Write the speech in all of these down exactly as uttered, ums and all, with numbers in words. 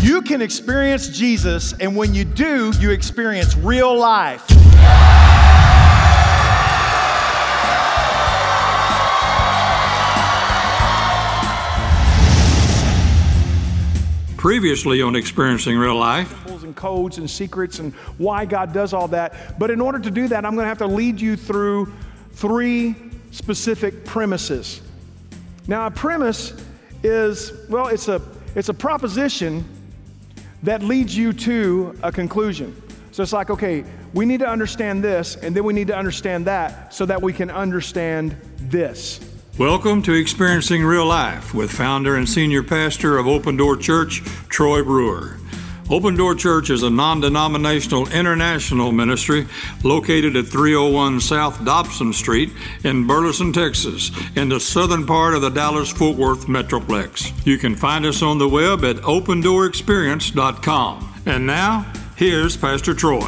You can experience Jesus, and when you do, you experience real life. Previously on Experiencing Real Life. And codes and secrets and why God does all that. But in order to do that, I'm going to have to lead you through three specific premises. Now, a premise is, well, it's a it's a proposition that leads you to a conclusion. So it's like, okay, we need to understand this, and then we need to understand that so that we can understand this. Welcome to Experiencing Real Life with founder and senior pastor of Open Door Church, Troy Brewer. Open Door Church is a non-denominational international ministry located at three oh one South Dobson Street in Burleson, Texas, in the southern part of the Dallas-Fort Worth Metroplex. You can find us on the web at open door experience dot com. And now, here's Pastor Troy.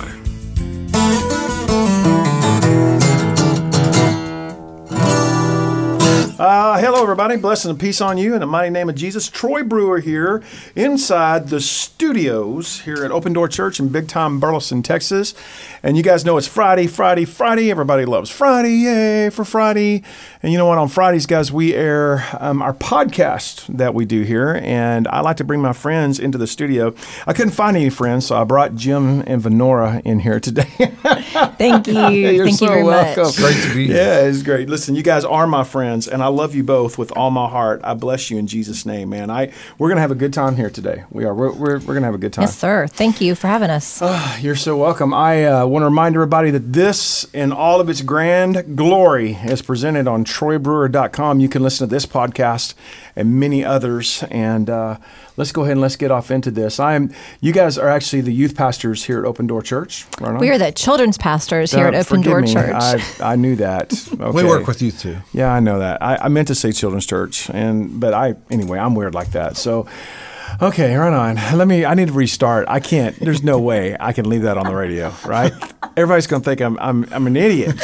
Uh, hello, everybody. Blessing and peace on you in the mighty name of Jesus. Troy Brewer here inside the studios here at Open Door Church in big time Burleson, Texas. And you guys know it's Friday, Friday, Friday. Everybody loves Friday. Yay for Friday. And you know what? On Fridays, guys, we air um, our podcast that we do here. And I like to bring my friends into the studio. I couldn't find any friends, so I brought Jim and Venora in here today. Thank you. You're Thank so you very welcome. much. Great to be here. Yeah, it's great. Listen, you guys are my friends, and I love you both with all my heart. I bless you in Jesus' name, man. I We're going to have a good time here today. We are. We're, we're, we're going to have a good time. Yes, sir. Thank you for having us. Uh, you're so welcome. I uh, want to remind everybody that this, in all of its grand glory, is presented on troy brewer dot com. You can listen to this podcast and many others. And uh, let's go ahead and let's get off into this. I am. You guys are actually the youth pastors here at Open Door Church. Right on? We are the children's pastors here Uh, at Open forgive Door me. Church. I, I knew that. Okay. We work with you too. Yeah, I know that. I, I meant to say children's church, and but I anyway. I'm weird like that. So, okay, right on. Let me. I need to restart. I can't. There's no way I can leave that on the radio, right? Everybody's gonna think I'm I'm I'm an idiot.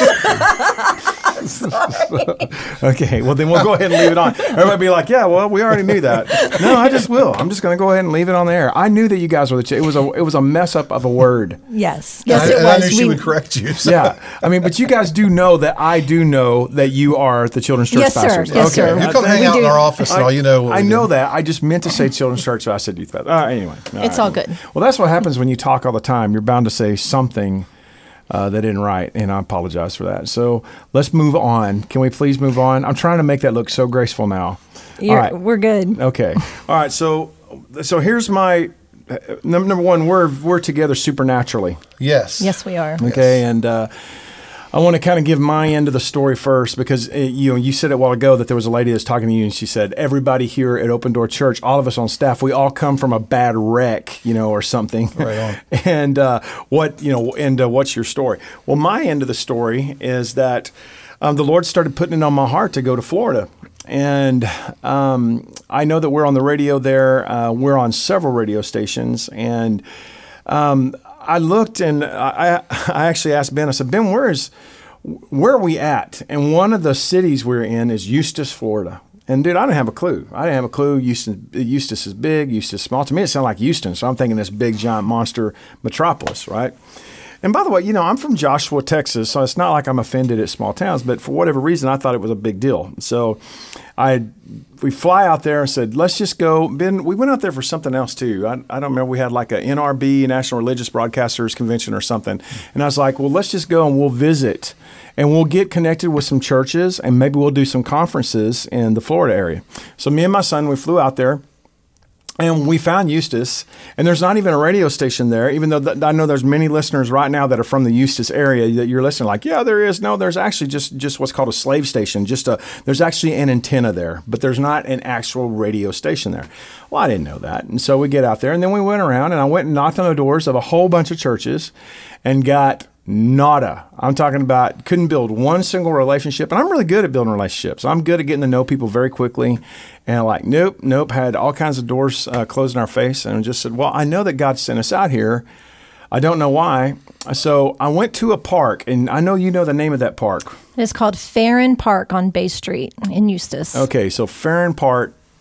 Okay, well then we'll go ahead and leave it on. Everybody be like, yeah, well, we already knew that. No, I just will. I'm just going to go ahead and leave it on the air. I knew that you guys were the. Ch- it was a it was a mess up of a word. yes, yes, I, it and was. I knew she We- would correct you. So. Yeah, I mean, but you guys do know that I do know that you are the children's church Yes, sir. pastors. Yes, okay. sir. You come I- hang we out do. in our office and all you know. What I we know do. that. I just meant to say children's church, so I said youth pastor. Uh, anyway, It's all good. Well, that's what happens when you talk all the time. You're bound to say something uh, that isn't right, and I apologize for that. So let's move on. Can we please move on? I'm trying to make that look so graceful now. You're, all right. We're good. Okay. All right. So, so here's my uh, number, number one. We're we're together supernaturally. Yes. Yes, we are. Okay, and uh, I want to kind of give my end of the story first because uh, you know you said it a while ago that there was a lady that's talking to you and she said everybody here at Open Door Church, all of us on staff, we all come from a bad wreck, you know, or something. Right on. and uh, what you know, and uh, what's your story? Well, my end of the story is that um, the Lord started putting it on my heart to go to Florida. And um, I know that we're on the radio there. Uh, we're on several radio stations, and um, I looked and I, I actually asked Ben. I said, Ben, where is where are we at? And one of the cities we're in is Eustis, Florida. And dude, I didn't have a clue. I didn't have a clue. Eustis, Eustis is big. Eustis is small. To me, it sounded like Houston. So I'm thinking this big, giant monster metropolis, right? And by the way, you know, I'm from Joshua, Texas, so it's not like I'm offended at small towns, but for whatever reason, I thought it was a big deal. So I, we fly out there and said, let's just go. Ben, we went out there for something else too. I, I don't remember. We had like a N R B, National Religious Broadcasters Convention or something. And I was like, well, let's just go and we'll visit and we'll get connected with some churches and maybe we'll do some conferences in the Florida area. So me and my son, we flew out there. And we found Eustis, and there's not even a radio station there, even though th- I know there's many listeners right now that are from the Eustis area that you're listening like, yeah, there is. No, there's actually just, just what's called a slave station. Just a There's actually an antenna there, but there's not an actual radio station there. Well, I didn't know that. And so we get out there, and then we went around, and I went and knocked on the doors of a whole bunch of churches and got nada. I'm talking about couldn't build one single relationship. And I'm really good at building relationships. I'm good at getting to know people very quickly. And like, nope, nope, had all kinds of doors uh, closed in our face and just said, well, I know that God sent us out here. I don't know why. So I went to a park, and I know you know the name of that park. It's called Farron Park on Bay Street in Eustis. Okay, so Farron Park,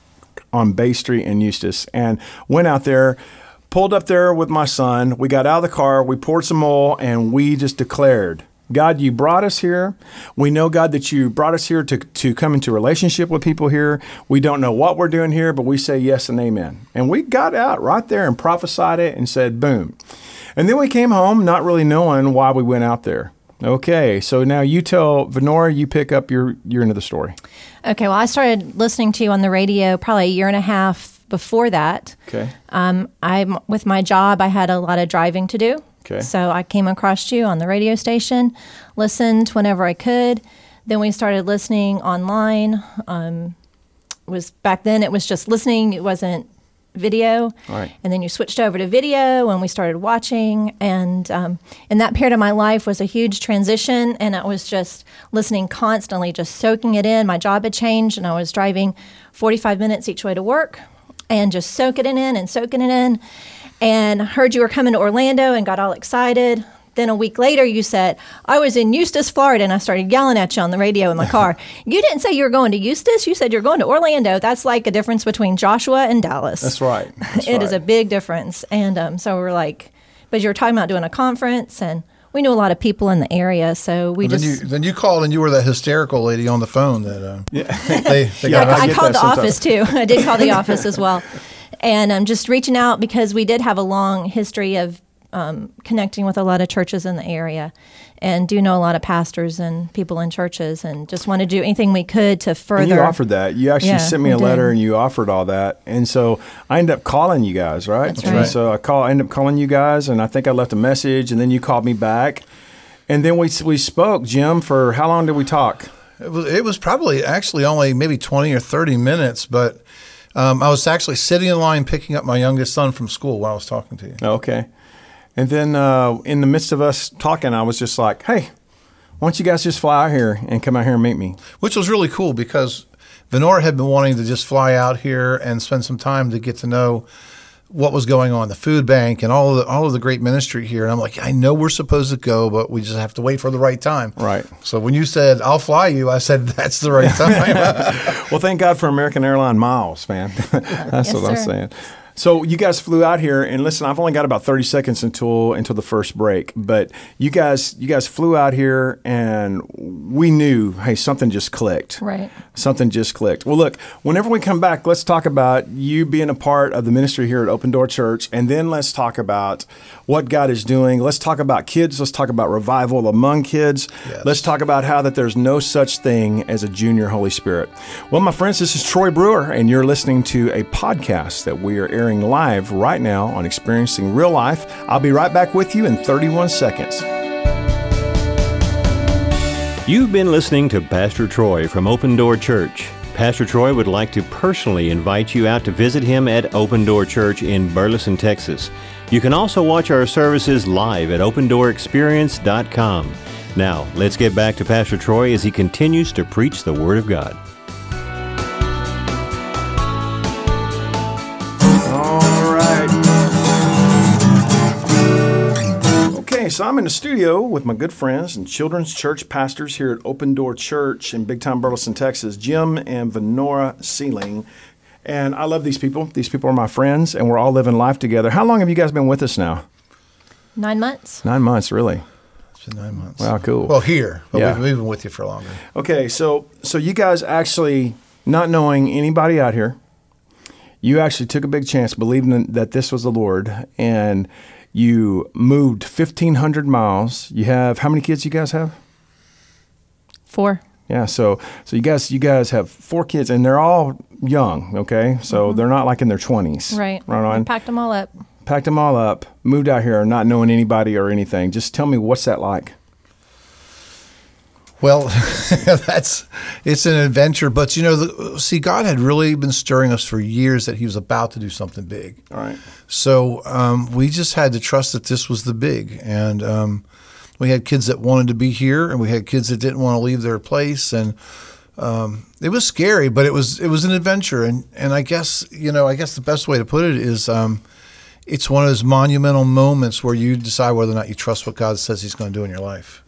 on Bay Street in Eustis, and went out there, pulled up there with my son. We got out of the car, we poured some oil, and we just declared, God, you brought us here. We know, God, that you brought us here to, to come into relationship with people here. We don't know what we're doing here, but we say yes and amen. And we got out right there and prophesied it and said, boom. And then we came home not really knowing why we went out there. Okay, so now you tell, Venora, you pick up your, your end of the story. Okay, well, I started listening to you on the radio probably a year and a half before that. Okay. Um, I'm with my job, I had a lot of driving to do. Okay. So I came across you on the radio station, listened whenever I could. Then we started listening online. Um, was back then it was just listening; it wasn't video. All right. And then you switched over to video, and we started watching. And um, in that period of my life was a huge transition, and I was just listening constantly, just soaking it in. My job had changed, and I was driving forty-five minutes each way to work, and just soaking it in and soaking it in. And heard you were coming to Orlando and got all excited. Then a week later, you said, I was in Eustis, Florida, and I started yelling at you on the radio in my car. You didn't say you were going to Eustis. You said you're going to Orlando. That's like a difference between Joshua and Dallas. That's right. That's It right. is a big difference. And um, so we're like, but you were talking about doing a conference, and we knew a lot of people in the area, so we Then just... you, then you called and you were that hysterical lady on the phone that uh, they, they Yeah, got I I, I get called that the sometimes. office too. I did call the office as well. And I'm just reaching out because we did have a long history of um, connecting with a lot of churches in the area, and do know a lot of pastors and people in churches, and just want to do anything we could to further. And you offered that. You actually Yeah, sent me we a letter did. and you offered all that. And so I ended up calling you guys, right? That's And right. so I call, I ended up calling you guys, and I think I left a message, and then you called me back. And then we we spoke, Jim, for how long did we talk? It was, it was probably actually only maybe twenty or thirty minutes, but um, I was actually sitting in line picking up my youngest son from school while I was talking to you. Okay. And then uh, in the midst of us talking, I was just like, hey, why don't you guys just fly out here and come out here and meet me? Which was really cool because Venora had been wanting to just fly out here and spend some time to get to know what was going on, the food bank and all of the, all of the great ministry here. And I'm like, I know we're supposed to go, but we just have to wait for the right time. Right. So when you said, I'll fly you, I said, that's the right time. Well, thank God for American Airline miles, man. That's Yes, what I'm sir. saying. So you guys flew out here, and listen, I've only got about thirty seconds until until the first break. But you guys, you guys flew out here, and we knew, hey, something just clicked. Right. Something just clicked. Well, look, whenever we come back, let's talk about you being a part of the ministry here at Open Door Church, and then let's talk about what God is doing. Let's talk about kids. Let's talk about revival among kids. Yes. Let's talk about how that there's no such thing as a junior Holy Spirit. Well, my friends, this is Troy Brewer, and you're listening to a podcast that we are airing live right now on Experiencing Real Life. I'll be right back with you in thirty-one seconds. You've been listening to Pastor Troy from Open Door Church. Pastor Troy would like to personally invite you out to visit him at Open Door Church in Burleson, Texas. You can also watch our services live at open door experience dot com. Now, let's get back to Pastor Troy as he continues to preach the Word of God. All right. Okay, so I'm in the studio with my good friends and children's church pastors here at Open Door Church in Big Time Burleson, Texas, Jim and Venora Sealing. And I love these people. These people are my friends, and we're all living life together. How long have you guys been with us now? Nine months. Nine months, really. It's been nine months. Wow, cool. Well, here, but Yeah. we've, we've been with you for longer. Okay, so so you guys actually, not knowing anybody out here, you actually took a big chance, believing that this was the Lord, and you moved fifteen hundred miles. You have, how many kids you guys have? Four. Yeah, so so you guys you guys have four kids, and they're all young, okay? So they're not like in their twenties. Right. Right We on. packed them all up. Packed them all up, moved out here, not knowing anybody or anything. Just tell me, what's that like? Well, that's it's an adventure, but you know, the, see, God had really been stirring us for years that He was about to do something big. All right. So um, we just had to trust that this was the big, and um, we had kids that wanted to be here, and we had kids that didn't want to leave their place, and um, it was scary, but it was it was an adventure, and and I guess you know, I guess the best way to put it is. Um, It's one of those monumental moments where you decide whether or not you trust what God says He's going to do in your life.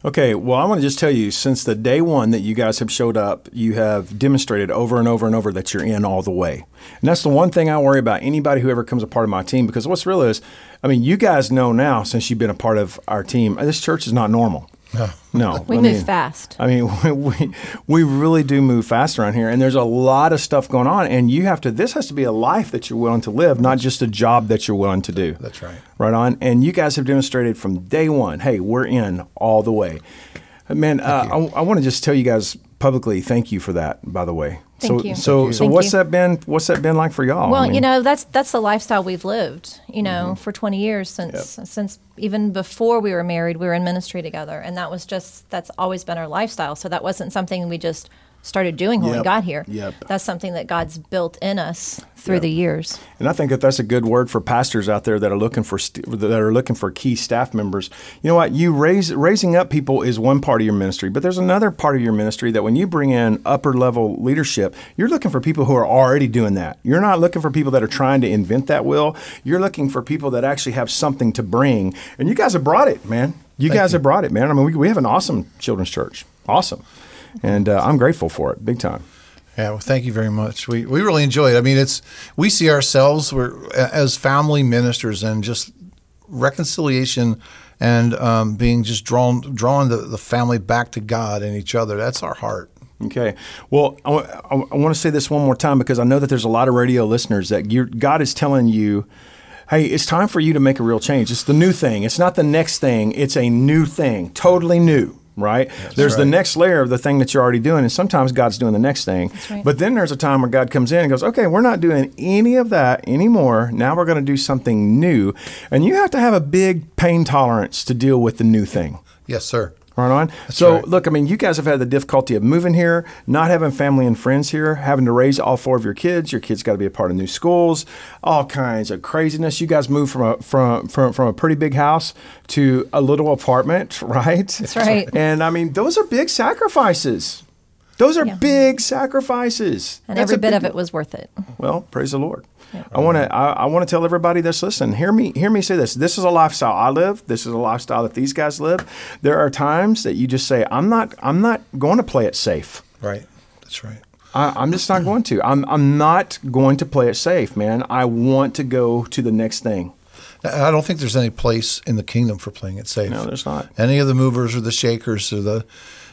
Okay, well, I want to just tell you, since the day one that you guys have showed up, you have demonstrated over and over and over that you're in all the way. And that's the one thing I worry about anybody who ever comes a part of my team, because what's real is, I mean, you guys know now, since you've been a part of our team, this church is not normal. No. No. We I move mean, fast. I mean, we, we really do move fast around here, and there's a lot of stuff going on, and you have to, this has to be a life that you're willing to live, not just a job that you're willing to do. That's right. Right on. And you guys have demonstrated from day one, hey, we're in all the way. Man, uh, I, I want to just tell you guys publicly, thank you for that, by the way. Thank so, you. So, Thank so you. what's Thank that been? What's that been like for y'all? Well, I mean, you know, that's that's the lifestyle we've lived, you know, mm-hmm. for twenty years since yep. since even before we were married, we were in ministry together, and that was just that's always been our lifestyle. So that wasn't something we just started doing when yep. we got here. Yep. That's something that God's built in us through yep. the years. And I think that that's a good word for pastors out there that are looking for st- that are looking for key staff members. You know what? You raise raising up people is one part of your ministry, but there's another part of your ministry that when you bring in upper level leadership, you're looking for people who are already doing that. You're not looking for people that are trying to invent that wheel. You're looking for people that actually have something to bring. And you guys have brought it, man. You Thank guys you. have brought it, man. I mean, we we have an awesome children's church. Awesome. And uh, I'm grateful for it, big time. Yeah, well, thank you very much. We we really enjoy it. I mean, it's we see ourselves we're, as family ministers, and just reconciliation and um, being just drawn drawing the, the family back to God and each other. That's our heart. Okay. Well, I, w- I want to say this one more time, because I know that there's a lot of radio listeners that you're, God is telling you, hey, it's time for you to make a real change. It's the new thing. It's not the next thing. It's a new thing, totally new. Right? That's there's right. the next layer of the thing that you're already doing, and sometimes God's doing the next thing. Right. But then there's a time where God comes in and goes, okay, we're not doing any of that anymore. Now we're going to do something new. And you have to have a big pain tolerance to deal with the new thing. Yes, sir. Right on. That's so, right. look, I mean, you guys have had the difficulty of moving here, not having family and friends here, having to raise all four of your kids. Your kids got to be a part of new schools, all kinds of craziness. You guys moved from a from from from a pretty big house to a little apartment, right? That's right. And I mean, those are big sacrifices. Those are Yeah. big sacrifices. And That's every a bit big- of it was worth it. Well, praise the Lord. I want to. I, I want to tell everybody that's listening. Hear me. Hear me say this. This is a lifestyle I live. This is a lifestyle that these guys live. There are times that you just say, "I'm not. I'm not going to play it safe. Right. That's right. I, I'm just not going to. I'm. I'm not going to play it safe, man. I want to go to the next thing. I don't think there's any place in the kingdom for playing it safe. No, there's not. Any of the movers or the shakers or the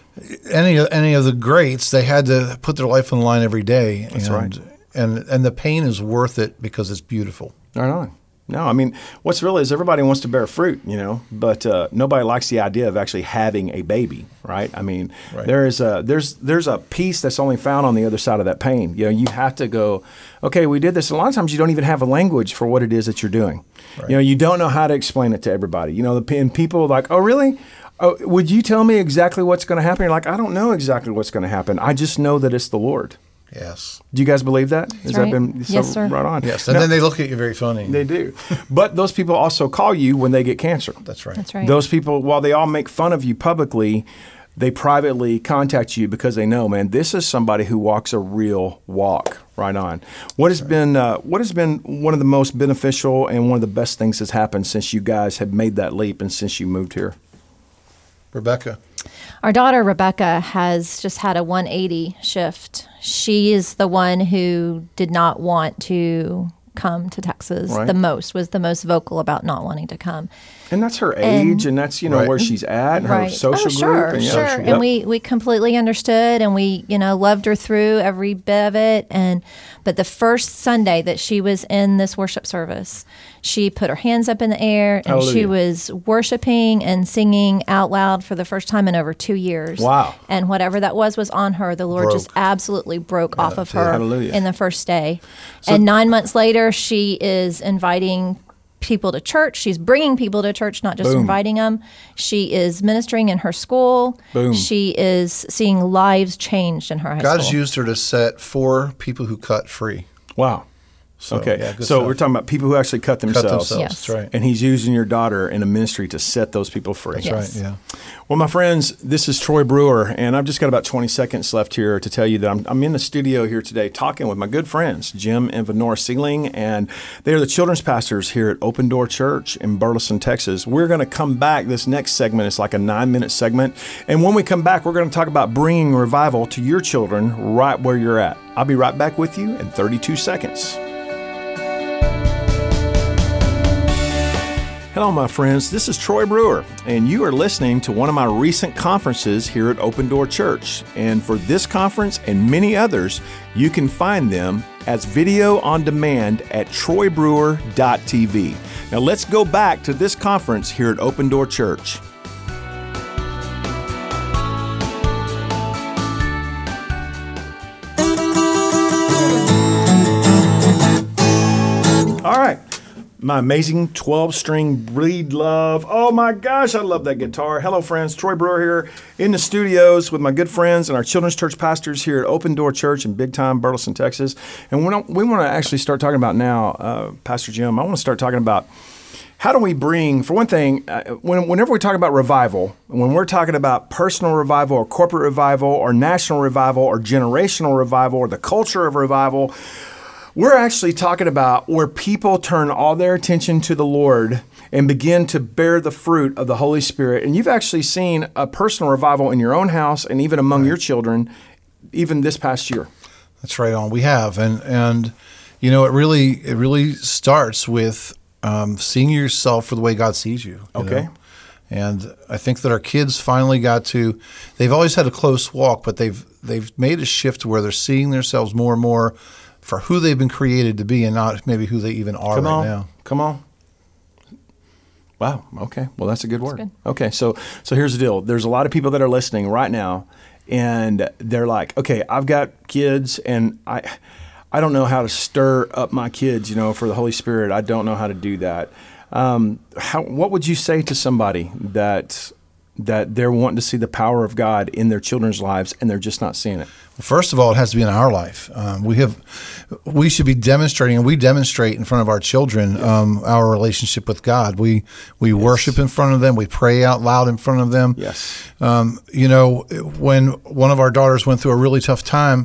any any of the greats, they had to put their life on the line every day. That's and, right. And and the pain is worth it because it's beautiful. Right on. No, I mean, what's real is everybody wants to bear fruit, you know, but uh, nobody likes the idea of actually having a baby, right? I mean, Right. there is a there's there's a peace that's only found on the other side of that pain. You know, you have to go, okay, we did this. A lot of times you don't even have a language for what it is that you're doing. Right. You know, you don't know how to explain it to everybody. You know, the and people are like, oh, really? Oh, would you tell me exactly what's going to happen? You're like, I don't know exactly what's going to happen. I just know that it's the Lord. Yes. Do you guys believe that? Has right. that been so Yes, sir. right on? Yes. And Now- then they look at you very funny. they do. But those people also call you when they get cancer. That's right. That's right. Those people, while they all make fun of you publicly, they privately contact you because they know, man, this is somebody who walks a real walk. Right on. What has been uh, what has been one of the most beneficial and one of the best things that's happened since you guys have made that leap and since you moved here? Rebecca. Our daughter, Rebecca, has just had a one eighty shift. She is the one who did not want to come to Texas Right. the most, was the most vocal about not wanting to come. And that's her And- age, and that's you know Right. where she's at, and her social oh, sure, group. And, yeah, sure. Yep. And we, we completely understood, and we, you know, loved her through every bit of it. And but the first Sunday that she was in this worship service, she put her hands up in the air, and she Hallelujah. was worshiping and singing out loud for the first time in over two years. Wow. And whatever that was was on her. The Lord just Broke. absolutely broke off of her Hallelujah. in the first day. So- and nine months later, she is inviting people to church. She's bringing people to church, not just Boom. inviting them. She is ministering in her school. Boom. She is seeing lives changed in her high God's school. used her to set four people who cut free. Wow. So, Okay, yeah, good so stuff. we're talking about people who actually cut Cut themselves. themselves. Yes. That's right. And he's using your daughter in a ministry to set those people free. That's Yes. right. Yeah. Well, my friends, this is Troy Brewer, and I've just got about twenty seconds left here to tell you that I'm, I'm in the studio here today talking with my good friends, Jim and Venora Sealing, and they are the children's pastors here at Open Door Church in Burleson, Texas. We're going to come back. This next segment is like a nine-minute segment, and when we come back, we're going to talk about bringing revival to your children right where you're at. I'll be right back with you in thirty-two seconds. Hello, my friends. This is Troy Brewer, and you are listening to one of my recent conferences here at Open Door Church. And for this conference and many others, you can find them as video on demand at troy brewer dot t v. Now, let's go back to this conference here at Open Door Church. All right. My amazing twelve-string Breed Love. Oh my gosh, I love that guitar. Hello, friends. Troy Brewer here in the studios with my good friends and our children's church pastors here at Open Door Church in big time Burleson, Texas. And we we want to actually start talking about now, uh, Pastor Jim, I want to start talking about how do we bring, for one thing, uh, when, whenever we talk about revival, when we're talking about personal revival or corporate revival or national revival or generational revival or the culture of revival, we're actually talking about where people turn all their attention to the Lord and begin to bear the fruit of the Holy Spirit. And you've actually seen a personal revival in your own house and even among your children, even this past year. That's right on. We have, and and you know, it really it really starts with um, seeing yourself for the way God sees you. you Okay. know? And I think that our kids finally got to. They've always had a close walk, but they've they've made a shift where they're seeing themselves more and more for who they've been created to be, and not maybe who they even are Come right on. now. Come on. Wow. Okay. Well, that's a good word. good. Okay. So, so here's the deal. There's a lot of people that are listening right now, and they're like, okay, I've got kids, and I, I don't know how to stir up my kids, you know, for the Holy Spirit. I don't know how to do that. Um, how, what would you say to somebody that that they're wanting to see the power of God in their children's lives, and they're just not seeing it? Well, first of all, it has to be in our life. Um, we have, we should be demonstrating, and we demonstrate in front of our children um, our relationship with God. We we yes. worship in front of them. We pray out loud in front of them. Yes. Um, you know, when one of our daughters went through a really tough time,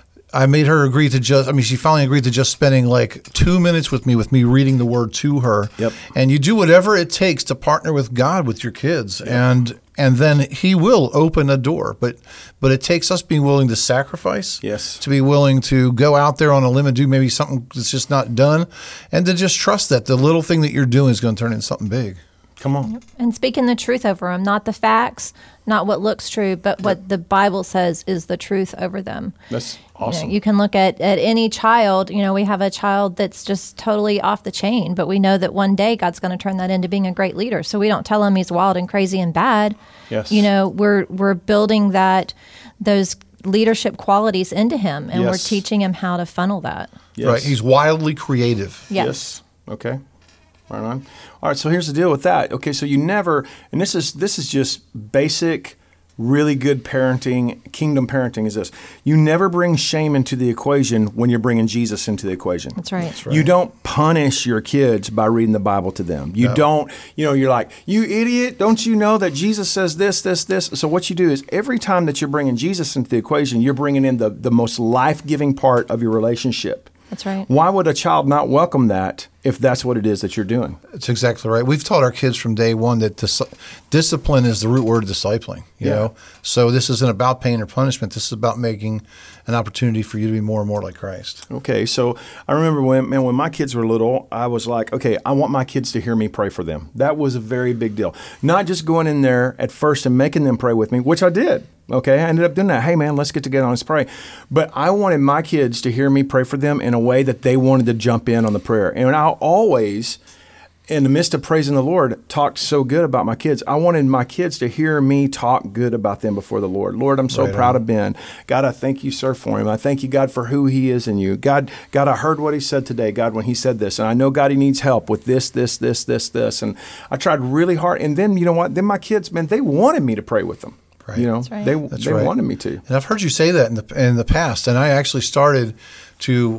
I made her agree to just, I mean, she finally agreed to just spending like two minutes with me, with me reading the word to her. Yep. And you do whatever it takes to partner with God with your kids. Yep. And and then he will open a door. But but it takes us being willing to sacrifice. Yes. To be willing to go out there on a limb and do maybe something that's just not done. And to just trust that the little thing that you're doing is going to turn into something big. Come on. And speaking the truth over them, not the facts, not what looks true, but what the Bible says is the truth over them. That's You awesome. know, you can look at, at any child. You know, we have a child that's just totally off the chain, but we know that one day God's going to turn that into being a great leader. So we don't tell him he's wild and crazy and bad. Yes. You know, we're we're building that those leadership qualities into him, and we're Yes. teaching him how to funnel that. Yes. Right? He's wildly creative. Yes. Yes. Okay. Right on. All right. So here's the deal with that. Okay. So you never, and this is this is just basic, really good parenting, kingdom parenting is this. You never bring shame into the equation when you're bringing Jesus into the equation. That's right. That's You don't punish your kids by reading the Bible to them. You No. don't, you know, you're like, you idiot, don't you know that Jesus says this, this, this? So what you do is every time that you're bringing Jesus into the equation, you're bringing in the, the most life-giving part of your relationship. That's right. Why would a child not welcome that if that's what it is that you're doing? That's exactly right. We've taught our kids from day one that dis- discipline is the root word of discipling. You Yeah. know, so this isn't about pain or punishment. This is about making an opportunity for you to be more and more like Christ. Okay, so I remember when man, when my kids were little, I was like, okay, I want my kids to hear me pray for them. That was a very big deal. Not just going in there at first and making them pray with me, which I did. Okay, I ended up doing that. Hey, man, let's get together and let's pray. But I wanted my kids to hear me pray for them in a way that they wanted to jump in on the prayer. And I always, in the midst of praising the Lord, talked so good about my kids. I wanted my kids to hear me talk good about them before the Lord. Lord, I'm so Right proud on. of Ben. God, I thank you, sir, for him. I thank you, God, for who he is in you. God, God, I heard what he said today, God, when he said this. And I know, God, he needs help with this, this, this, this, this. And I tried really hard. And then, you know what? Then my kids, man, they wanted me to pray with them. Right. You know, That's right. they That's they right. wanted me to. And I've heard you say that in the in the past, and I actually started to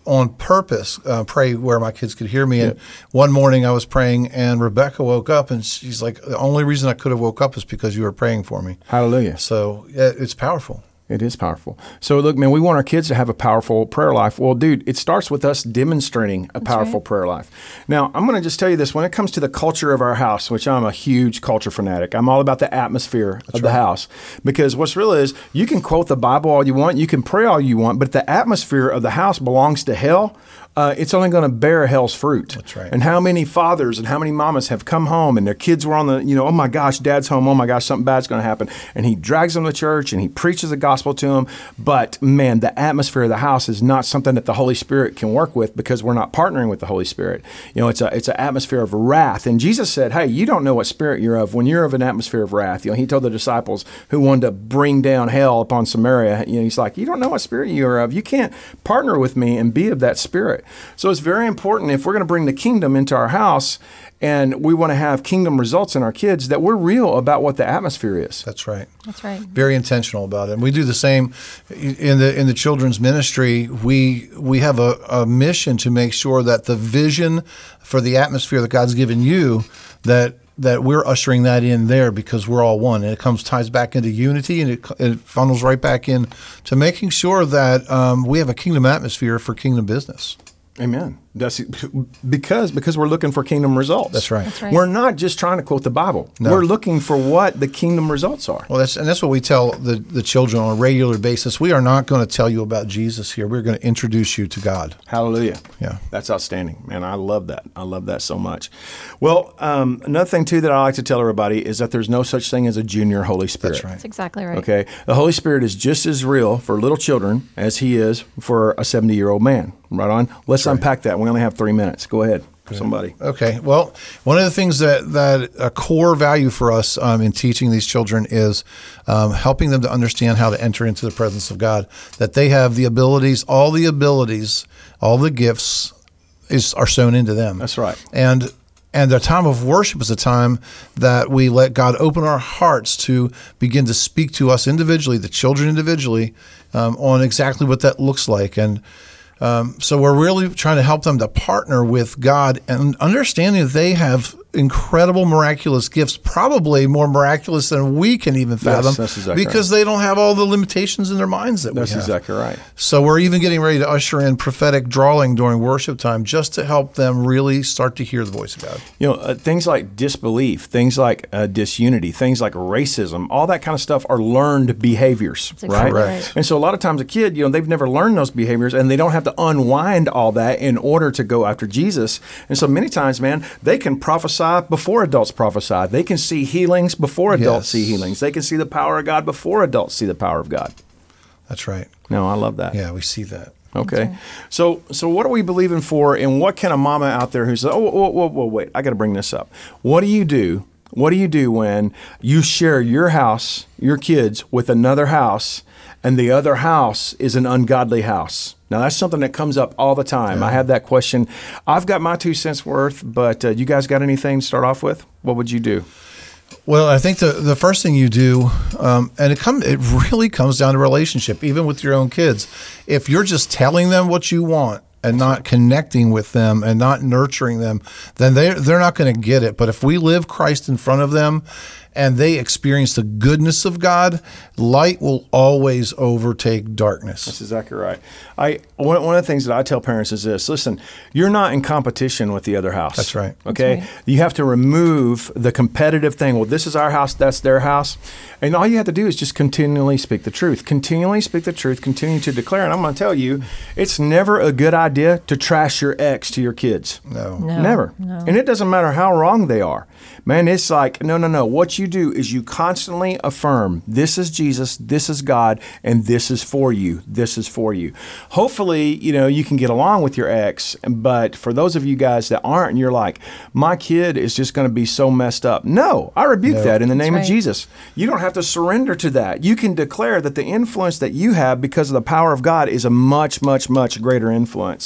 on purpose uh, pray where my kids could hear me. And Yeah. one morning I was praying, and Rebecca woke up, and she's like, the only reason I could have woke up is because you were praying for me. Hallelujah. So yeah, it's powerful. It is powerful. So look, man, we want our kids to have a powerful prayer life. Well, dude, it starts with us demonstrating a powerful right. prayer life. Now, I'm going to just tell you this. When it comes to the culture of our house, which I'm a huge culture fanatic, I'm all about the atmosphere of the house. Because what's real is you can quote the Bible all you want, you can pray all you want, but the atmosphere of the house belongs to hell. Uh, it's only going to bear hell's fruit. That's right. And how many fathers and how many mamas have come home and their kids were on the, you know, oh my gosh, dad's home. Oh my gosh, something bad's going to happen. And he drags them to church and he preaches the gospel to them. But man, the atmosphere of the house is not something that the Holy Spirit can work with because we're not partnering with the Holy Spirit. You know, it's a it's an atmosphere of wrath. And Jesus said, hey, you don't know what spirit you're of when you're of an atmosphere of wrath. You know, he told the disciples who wanted to bring down hell upon Samaria, you know, he's like, you don't know what spirit you're of. You can't partner with me and be of that spirit. So it's very important if we're going to bring the kingdom into our house and we want to have kingdom results in our kids that we're real about what the atmosphere is. That's right. That's right. Very intentional about it. And we do the same in the in the children's ministry. We we have a, a mission to make sure that the vision for the atmosphere that God's given you, that that we're ushering that in there because we're all one. And it comes ties back into unity, and it, it funnels right back in to making sure that um, we have a kingdom atmosphere for kingdom business. Amen. That's because because we're looking for kingdom results. That's right. That's right. We're not just trying to quote the Bible. No. We're looking for what the kingdom results are. Well, that's and that's what we tell the, the children on a regular basis. We are not going to tell you about Jesus here. We're going to introduce you to God. Hallelujah. Yeah. That's outstanding. Man, I love that. I love that so much. Well, um, another thing, too, that I like to tell everybody is that there's no such thing as a junior Holy Spirit. That's right. That's exactly right. Okay? The Holy Spirit is just as real for little children as he is for a seventy-year-old man. Right on? Let's unpack that. We only have three minutes. Go ahead, somebody. Okay. Well, one of the things that, that a core value for us um, in teaching these children is um, helping them to understand how to enter into the presence of God, that they have the abilities, all the abilities, all the gifts is are sown into them. That's right. And And the time of worship is a time that we let God open our hearts to begin to speak to us individually, the children individually, um, on exactly what that looks like. And Um, so we're really trying to help them to partner with God and understanding that they have incredible miraculous gifts, probably more miraculous than we can even fathom, Yes, that's exactly because right. they don't have all the limitations in their minds that That's we have. exactly right. So we're even getting ready to usher in prophetic drawing during worship time just to help them really start to hear the voice of God. You know, uh, things like disbelief, things like uh, disunity, things like racism, all that kind of stuff are learned behaviors, That's exactly right? right. And so a lot of times a kid, you know, they've never learned those behaviors and they don't have to unwind all that in order to go after Jesus. And so many times, man, they can prophesy before adults prophesy. They can see healings before adults Yes. see healings. They can see the power of God before adults see the power of God. That's right. No, I love that. Yeah, we see that. Okay. right. So so what are we believing for, and what can a mama out there who says, oh, whoa, whoa, whoa, wait, I got to bring this up. What do you do? What do you do when you share your house, your kids, with another house, and the other house is an ungodly house? Now, that's something that comes up all the time. Yeah. I have that question. I've got my two cents worth, but uh, you guys got anything to start off with? What would you do? Well, I think the, the first thing you do, um, and it come it really comes down to relationship, even with your own kids. If you're just telling them what you want and not connecting with them and not nurturing them, then they they're not going to get it. But if we live Christ in front of them and they experience the goodness of God, light will always overtake darkness. That's exactly right. I one, one of the things that I tell parents is this: listen, you're not in competition with the other house. That's right. Okay, That's right. You have to remove the competitive thing. Well, this is our house, that's their house, and all you have to do is just continually speak the truth. Continually speak the truth. Continue to declare. And I'm going to tell you, it's never a good idea to trash your ex to your kids. No. No, Never. no. And it doesn't matter how wrong they are. Man, it's like, no, no, no. What you do is you constantly affirm, this is Jesus, this is God, and this is for you. This is for you. Hopefully, you know, you can get along with your ex, but for those of you guys that aren't, and you're like, my kid is just going to be so messed up. No, I rebuke No. that in the name That's of right. Jesus. You don't have to surrender to that. You can declare that the influence that you have because of the power of God is a much, much, much greater influence.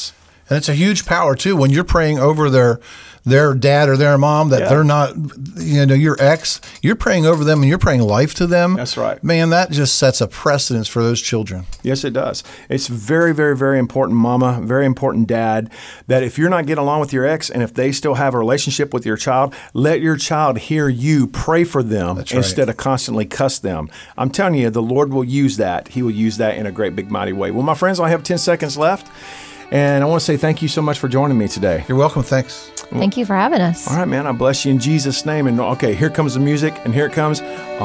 And it's a huge power too when you're praying over their their dad or their mom that Yeah. they're not, you know, your ex. You're praying over them and you're praying life to them. That's right. Man, that just sets a precedence for those children. Yes, it does. It's very, very, very important, mama, very important, dad, that if you're not getting along with your ex and if they still have a relationship with your child, let your child hear you pray for them That's right. instead of constantly cuss them. I'm telling you, the Lord will use that. He will use that in a great, big, mighty way. Well, my friends, I have ten seconds left. And I want to say thank you so much for joining me today. You're welcome. Thanks. Thank you for having us. All right, man. I bless you in Jesus' name. And okay, here comes the music, and here it comes.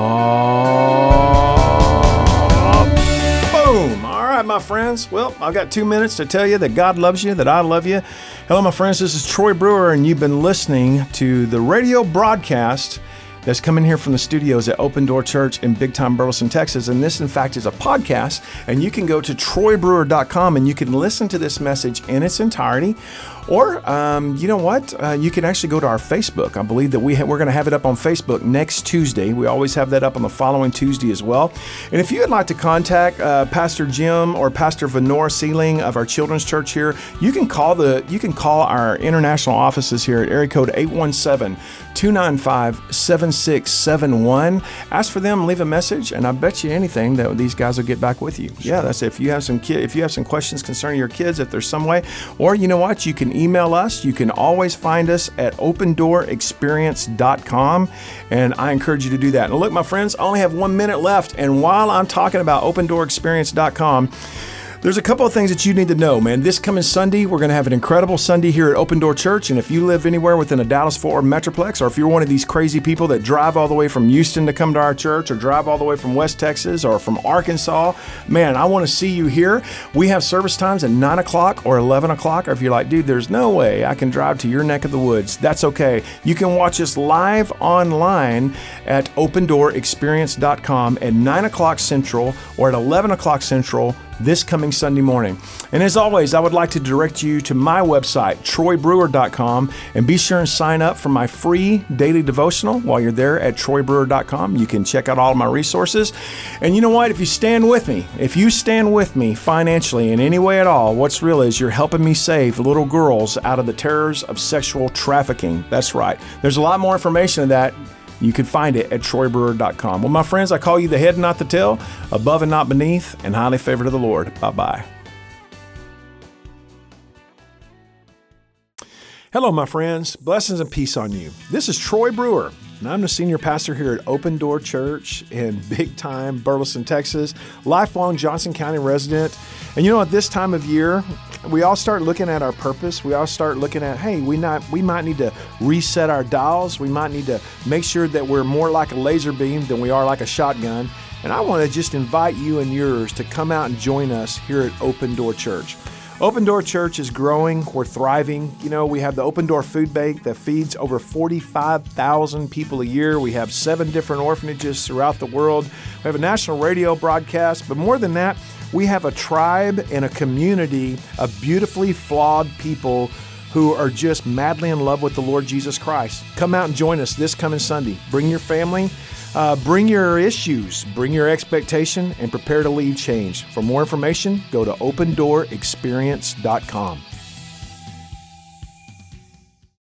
Oh, boom. All right, my friends. Well, I've got two minutes to tell you that God loves you, that I love you. Hello, my friends. This is Troy Brewer, and you've been listening to the radio broadcast that's coming here from the studios at Open Door Church in Big Time, Burleson, Texas. And this, in fact, is a podcast. And you can go to troy brewer dot com and you can listen to this message in its entirety. Or, um, you know what? Uh, you can actually go to our Facebook. I believe that we ha- we're going to have it up on Facebook next Tuesday. We always have that up on the following Tuesday as well. And if you would like to contact uh, Pastor Jim or Pastor Venora Sealing of our children's church here, you can call the you can call our international offices here at area code eight one seven, two nine five, seven six seven one. Ask for them, leave a message, and I bet you anything that these guys will get back with you. Yeah, that's it. If you have some kid, if you have some questions concerning your kids, if there's some way, or you know what, you can email us. You can always find us at open door experience dot com, and I encourage you to do that. And look, my friends, I only have one minute left, and while I'm talking about open door experience dot com, there's a couple of things that you need to know, man. This coming Sunday, we're going to have an incredible Sunday here at Open Door Church. And if you live anywhere within a Dallas-Fort Worth metroplex, or if you're one of these crazy people that drive all the way from Houston to come to our church, or drive all the way from West Texas or from Arkansas, man, I want to see you here. We have service times at nine o'clock or eleven o'clock. Or if you're like, dude, there's no way I can drive to your neck of the woods, that's okay. You can watch us live online at open door experience dot com at nine o'clock Central or at eleven o'clock Central this coming Sunday morning. And as always, I would like to direct you to my website, troy brewer dot com, and be sure and sign up for my free daily devotional while you're there at troy brewer dot com. You can check out all of my resources. And you know what? If you stand with me, if you stand with me financially in any way at all, what's real is you're helping me save little girls out of the terrors of sexual trafficking. That's right. There's a lot more information on that. You can find it at troy brewer dot com. Well, my friends, I call you the head and not the tail, above and not beneath, and highly favored of the Lord. Bye-bye. Hello, my friends. Blessings and peace on you. This is Troy Brewer, and I'm the senior pastor here at Open Door Church in Big Time, Burleson, Texas, lifelong Johnson County resident. And you know, at this time of year, we all start looking at our purpose. We all start looking at, hey, we not we might need to reset our dials. We might need to make sure that we're more like a laser beam than we are like a shotgun. And I want to just invite you and yours to come out and join us here at Open Door Church. Open Door Church is growing. We're thriving. You know, we have the Open Door Food Bank that feeds over forty-five thousand people a year. We have seven different orphanages throughout the world. We have a national radio broadcast. But more than that, we have a tribe and a community of beautifully flawed people who are just madly in love with the Lord Jesus Christ. Come out and join us this coming Sunday. Bring your family. Uh, bring your issues, bring your expectation, and prepare to leave change. For more information, go to open door experience dot com.